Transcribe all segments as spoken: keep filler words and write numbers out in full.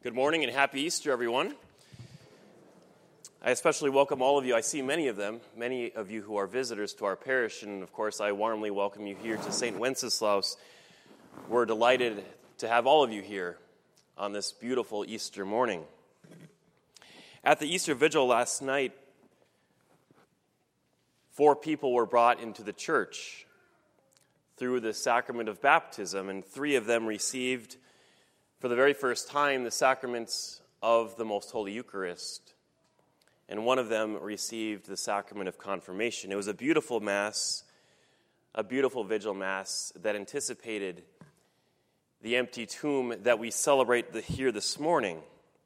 Good morning and happy Easter, everyone. I especially welcome all of you. I see many of them, many of you who are visitors to our parish, and of course I warmly welcome you here to Saint Wenceslaus. We're delighted to have all of you here on this beautiful Easter morning. At the Easter Vigil last night, four people were brought into the church through the sacrament of baptism, and three of them received for the very first time the sacraments of the Most Holy Eucharist, and one of them received the sacrament of confirmation. It was a beautiful Mass, a beautiful Vigil Mass that anticipated the empty tomb that we celebrate the, here this morning.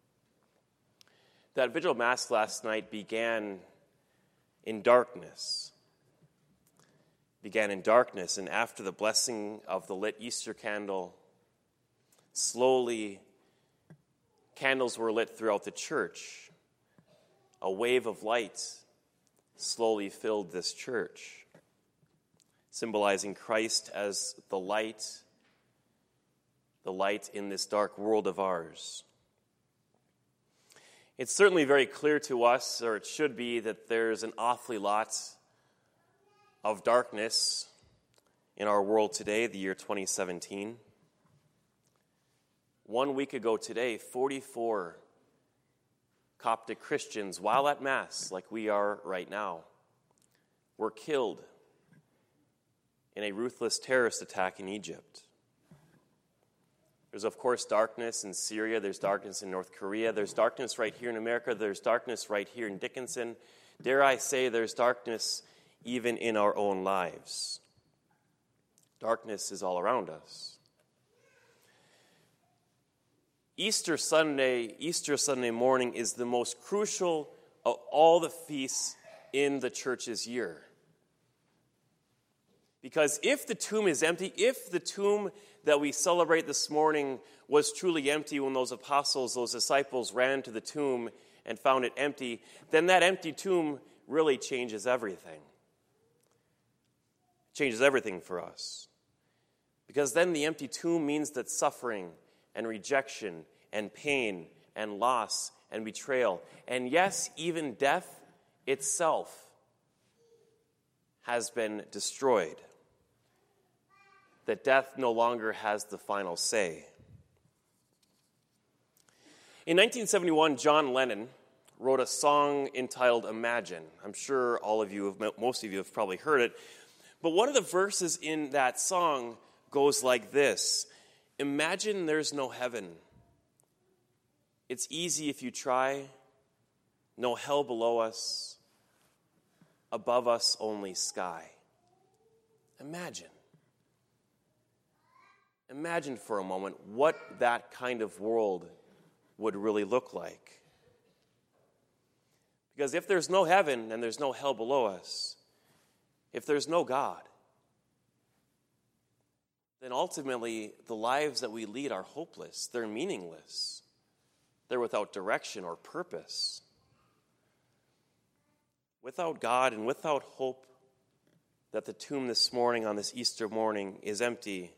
That Vigil Mass last night began in darkness. Began in darkness, and after the blessing of the lit Easter candle, slowly, candles were lit throughout the church. A wave of light slowly filled this church, symbolizing Christ as the light, the light in this dark world of ours. It's certainly very clear to us, or it should be, that there's an awfully lot of darkness in our world today, the year twenty seventeen. One week ago today, forty-four Coptic Christians, while at Mass, like we are right now, were killed in a ruthless terrorist attack in Egypt. There's, of course, darkness in Syria. There's darkness in North Korea. There's darkness right here in America. There's darkness right here in Dickinson. Dare I say, there's darkness even in our own lives. Darkness is all around us. Easter Sunday, Easter Sunday morning is the most crucial of all the feasts in the church's year. Because if the tomb is empty, if the tomb that we celebrate this morning was truly empty when those apostles, those disciples ran to the tomb and found it empty, then that empty tomb really changes everything. Changes everything for us. Because then the empty tomb means that suffering and rejection and pain and loss and betrayal, and yes, even death itself has been destroyed. That death no longer has the final say. In nineteen seventy-one, John Lennon wrote a song entitled Imagine. I'm sure all of you, have, most of you have probably heard it, but one of the verses in that song goes like this: imagine there's no heaven. It's easy if you try. No hell below us. Above us only sky. Imagine. Imagine for a moment what that kind of world would really look like. Because if there's no heaven and there's no hell below us, if there's no God, then ultimately the lives that we lead are hopeless. They're meaningless. They're without direction or purpose. Without God and without hope that the tomb this morning, on this Easter morning, is empty,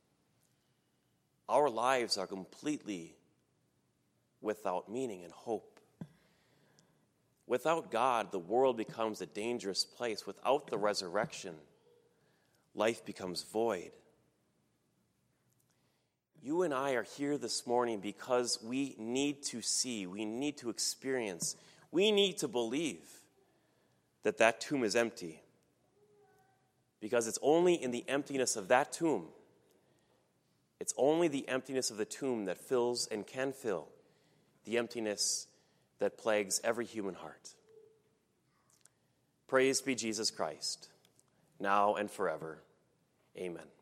our lives are completely without meaning and hope. Without God, the world becomes a dangerous place. Without the resurrection, life becomes void. You and I are here this morning because we need to see, we need to experience, we need to believe that that tomb is empty. Because it's only in the emptiness of that tomb, it's only the emptiness of the tomb that fills and can fill the emptiness that plagues every human heart. Praise be Jesus Christ, now and forever. Amen.